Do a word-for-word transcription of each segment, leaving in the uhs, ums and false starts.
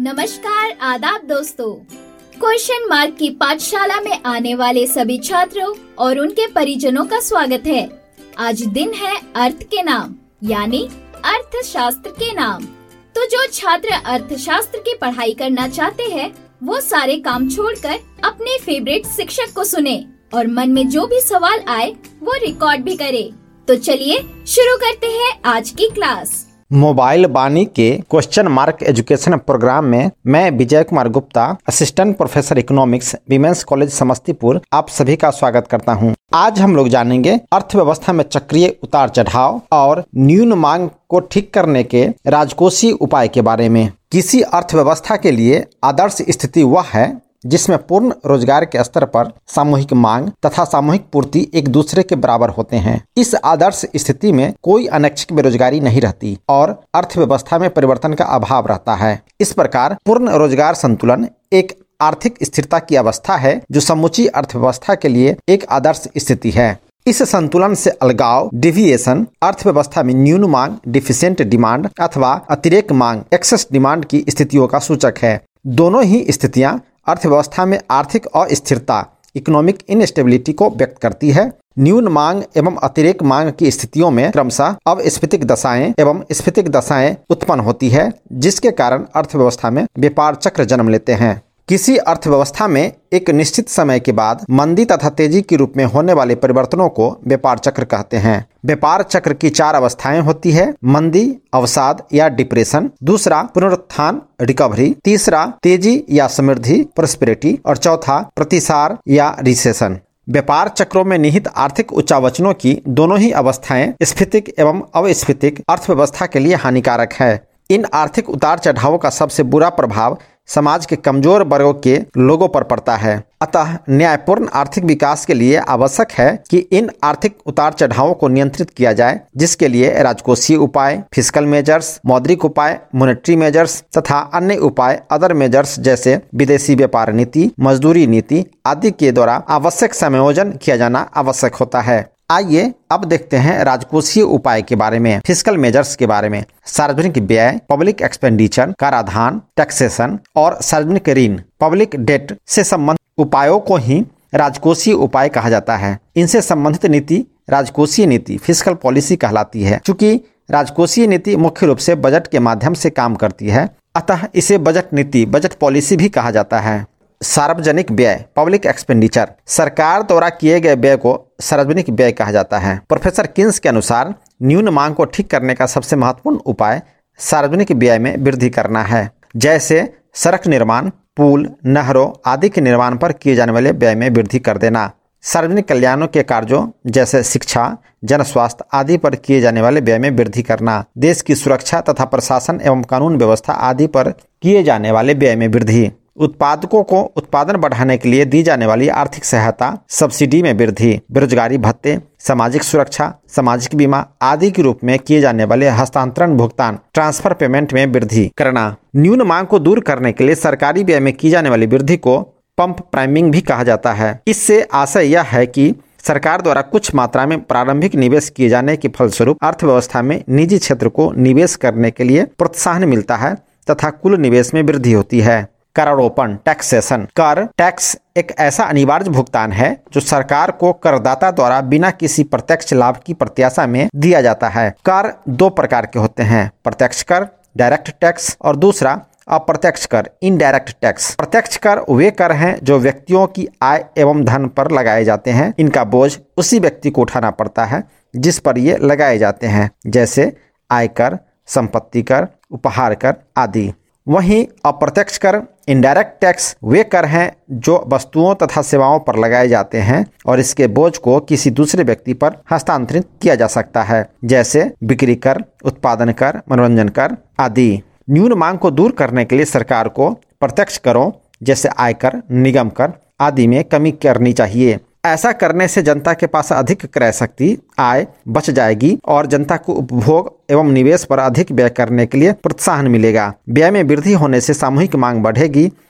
नमस्कार, आदाब दोस्तों। क्वेश्चन मार्क की पाठशाला में आने वाले सभी छात्रों और उनके परिजनों का स्वागत है। आज दिन है अर्थ के नाम यानी अर्थशास्त्र के नाम। तो जो छात्र अर्थशास्त्र की पढ़ाई करना चाहते हैं वो सारे काम छोड़कर अपने फेवरेट शिक्षक को सुने और मन में जो भी सवाल आए वो रिकॉर्ड भी करे। तो चलिए शुरू करते हैं आज की क्लास। मोबाइल बानी के क्वेश्चन मार्क एजुकेशन प्रोग्राम में मैं Vijay Kumar Gupta, assistant professor economics, women's college Samastipur, आप सभी का स्वागत करता हूं। आज हम लोग जानेंगे अर्थव्यवस्था में चक्रीय उतार चढ़ाव और न्यून मांग को ठीक करने के राजकोषीय उपाय के बारे में। किसी अर्थव्यवस्था के लिए आदर्श स्थिति वह है जिसमें पूर्ण रोजगार के स्तर पर सामूहिक मांग तथा सामूहिक पूर्ति एक दूसरे के बराबर होते हैं। इस आदर्श स्थिति में कोई अनैच्छिक बेरोजगारी नहीं रहती और अर्थव्यवस्था में परिवर्तन का अभाव रहता है। इस प्रकार पूर्ण रोजगार संतुलन एक आर्थिक स्थिरता की अवस्था है जो समूची अर्थव्यवस्था के लिए एक आदर्श स्थिति है। इस संतुलन से अलगाव डिविएशन अर्थव्यवस्था में न्यून मांग डिफिशिएंट डिमांड अथवा अतिरेक मांग एक्सेस डिमांड की स्थितियों का सूचक है। दोनों ही स्थितियां अर्थव्यवस्था में आर्थिक अस्थिरता इकोनॉमिक इनस्टेबिलिटी को व्यक्त करती है। न्यून मांग एवं अतिरेक मांग की स्थितियों में क्रमशः अवस्फीतिक दशाएं एवं स्फीतिक दशाएं उत्पन्न होती है, जिसके कारण अर्थव्यवस्था में व्यापार चक्र जन्म लेते हैं। किसी अर्थव्यवस्था में एक निश्चित समय के बाद मंदी तथा तेजी के रूप में होने वाले परिवर्तनों को व्यापार चक्र कहते हैं। व्यापार चक्र की चार अवस्थाएं होती है: मंदी, अवसाद या डिप्रेशन, दूसरा पुनरुत्थान रिकवरी, तीसरा तेजी या समृद्धि प्रॉस्पेरिटी और चौथा प्रतिसार या रिसेशन। व्यापार चक्रों में निहित आर्थिक उच्चावचनों की दोनों ही अवस्थाएं स्फीतिक एवं अवस्फीतिक अर्थव्यवस्था के लिए हानिकारक है। इन आर्थिक उतार चढ़ावों का सबसे बुरा प्रभाव समाज के कमजोर वर्गों के लोगों पर पड़ता है। अतः न्यायपूर्ण आर्थिक विकास के लिए आवश्यक है कि इन आर्थिक उतार चढ़ावों को नियंत्रित किया जाए, जिसके लिए राजकोषीय उपाय, फिस्कल मेजर्स, मौद्रिक उपाय, मॉनेटरी मेजर्स तथा अन्य उपाय अदर मेजर्स जैसे विदेशी व्यापार नीति, मजदूरी नीति आदि के द्वारा आवश्यक समायोजन किया जाना आवश्यक होता है। आइए अब देखते हैं राजकोषीय उपाय के बारे में, फिस्कल मेजर्स के बारे में। सार्वजनिक व्यय, पब्लिक एक्सपेंडिचर, कराधान, टैक्सेशन और सार्वजनिक ऋण, पब्लिक डेट से संबंधित उपायों को ही राजकोषीय उपाय कहा जाता है। इनसे संबंधित नीति राजकोषीय नीति फिस्कल पॉलिसी कहलाती है। चूंकि राजकोषीय नीति मुख्य रूप से बजट के माध्यम से काम करती है, अतः इसे बजट नीति, बजट पॉलिसी भी कहा जाता है। सार्वजनिक व्यय, पब्लिक एक्सपेंडिचर, सरकार द्वारा किए गए व्यय को सार्वजनिक व्यय कहा जाता है। प्रोफेसर किन्स के अनुसार न्यून मांग को ठीक करने का सबसे महत्वपूर्ण उपाय सार्वजनिक व्यय में वृद्धि करना है, जैसे सड़क निर्माण, पुल, नहरों आदि के निर्माण पर किए जाने वाले व्यय में वृद्धि कर देना। सार्वजनिक कल्याणों के कार्यों जैसे शिक्षा, जन स्वास्थ्य आदि पर किए जाने वाले व्यय में वृद्धि करना। देश की सुरक्षा तथा प्रशासन एवं कानून व्यवस्था आदि पर किए जाने वाले व्यय में वृद्धि। उत्पादकों को उत्पादन बढ़ाने के लिए दी जाने वाली आर्थिक सहायता, सब्सिडी में वृद्धि। बेरोजगारी भत्ते, सामाजिक सुरक्षा, सामाजिक बीमा आदि के रूप में किए जाने वाले हस्तांतरण भुगतान, ट्रांसफर पेमेंट में वृद्धि करना। न्यून मांग को दूर करने के लिए सरकारी व्यय में की जाने वाली वृद्धि को पंप प्राइमिंग भी कहा जाता है। इससे आशय यह है कि सरकार द्वारा कुछ मात्रा में प्रारंभिक निवेश किए जाने के फलस्वरूप अर्थव्यवस्था में निजी क्षेत्र को निवेश करने के लिए प्रोत्साहन मिलता है तथा कुल निवेश में वृद्धि होती है। करारोपण, टैक्सेशन, कर टैक्स एक ऐसा अनिवार्य भुगतान है जो सरकार को करदाता द्वारा बिना किसी प्रत्यक्ष लाभ की प्रत्याशा में दिया जाता है। कर दो प्रकार के होते हैं: प्रत्यक्ष कर डायरेक्ट टैक्स और दूसरा अप्रत्यक्ष कर इनडायरेक्ट टैक्स। प्रत्यक्ष कर वे कर हैं जो व्यक्तियों की आय एवं धन पर लगाए जाते हैं। इनका बोझ उसी व्यक्ति को उठाना पड़ता है जिस पर ये लगाए जाते हैं, जैसे आयकर, संपत्ति कर, उपहार कर आदि। वहीं अप्रत्यक्ष कर इनडायरेक्ट टैक्स वे कर हैं जो वस्तुओं तथा सेवाओं पर लगाए जाते हैं और इसके बोझ को किसी दूसरे व्यक्ति पर हस्तांतरित किया जा सकता है, जैसे बिक्री कर, उत्पादन कर, मनोरंजन कर आदि। न्यून मांग को दूर करने के लिए सरकार को प्रत्यक्ष करों जैसे आयकर, निगम कर आदि में कमी करनी चाहिए। ऐसा करने से जनता के पास अधिक क्रय शक्ति, आय बच जाएगी और जनता को उपभोग एवं निवेश पर अधिक व्यय करने के लिए प्रोत्साहन मिलेगा। व्यय में वृद्धि होने से सामूहिक मांग बढ़ेगी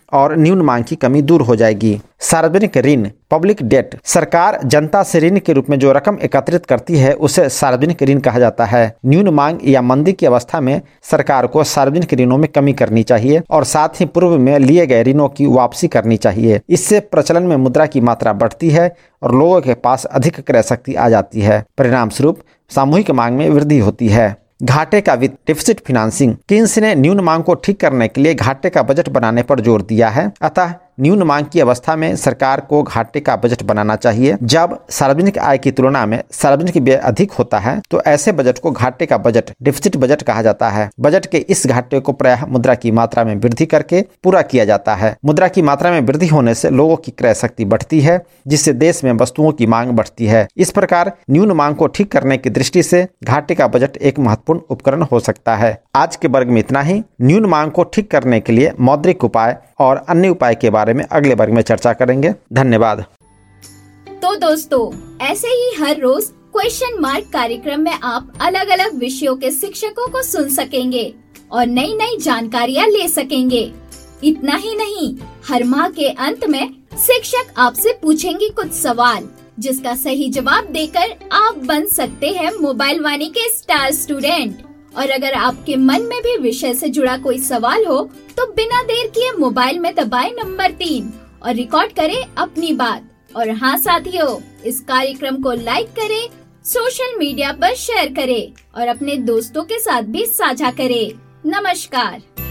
और न्यून मांग की कमी दूर हो जाएगी। सार्वजनिक ऋण, पब्लिक डेट, सरकार जनता से ऋण के रूप में जो रकम एकत्रित करती है उसे सार्वजनिक ऋण कहा जाता है। न्यून मांग या मंदी की अवस्था में सरकार को सार्वजनिक ऋणों में कमी करनी चाहिए और साथ ही पूर्व में लिए गए ऋणों की वापसी करनी चाहिए। इससे प्रचलन में मुद्रा की मात्रा बढ़ती है और लोगों के पास अधिक क्रय शक्ति आ जाती है। परिणाम स्वरूप सामूहिक मांग में वृद्धि होती है। घाटे का वित्त, डेफिसिट फाइनेंसिंग। केन्स ने न्यून मांग को ठीक करने के लिए घाटे का बजट बनाने पर जोर दिया है। अतः न्यून मांग की अवस्था में सरकार को घाटे का बजट बनाना चाहिए। जब सार्वजनिक आय की तुलना में सार्वजनिक व्यय अधिक होता है तो ऐसे बजट को घाटे का बजट, डेफिसिट बजट कहा जाता है। बजट के इस घाटे को प्रायः मुद्रा की मात्रा में वृद्धि करके पूरा किया जाता है। मुद्रा की मात्रा में वृद्धि होने से लोगों की क्रय शक्ति बढ़ती है, जिससे देश में वस्तुओं की मांग बढ़ती है। इस प्रकार न्यून मांग को ठीक करने की दृष्टि से घाटे का बजट एक महत्वपूर्ण उपकरण हो सकता है। आज के वर्ग में इतना ही। न्यून मांग को ठीक करने के लिए मौद्रिक उपाय और अन्य उपाय के बारे में अगले वर्ग में चर्चा करेंगे। धन्यवाद। तो दोस्तों, ऐसे ही हर रोज क्वेश्चन मार्क कार्यक्रम में आप अलग अलग विषयों के शिक्षकों को सुन सकेंगे और नई नई जानकारियाँ ले सकेंगे। इतना ही नहीं, हर माह के अंत में शिक्षक आपसे पूछेंगे कुछ सवाल, जिसका सही जवाब देकर आप बन सकते हैं मोबाइल वाणी के स्टार स्टूडेंट। और अगर आपके मन में भी विषय से जुड़ा कोई सवाल हो तो बिना देर किए मोबाइल में दबाएं नंबर तीन और रिकॉर्ड करें अपनी बात। और हाँ साथियों, इस कार्यक्रम को लाइक करें, सोशल मीडिया पर शेयर करें और अपने दोस्तों के साथ भी साझा करें। नमस्कार।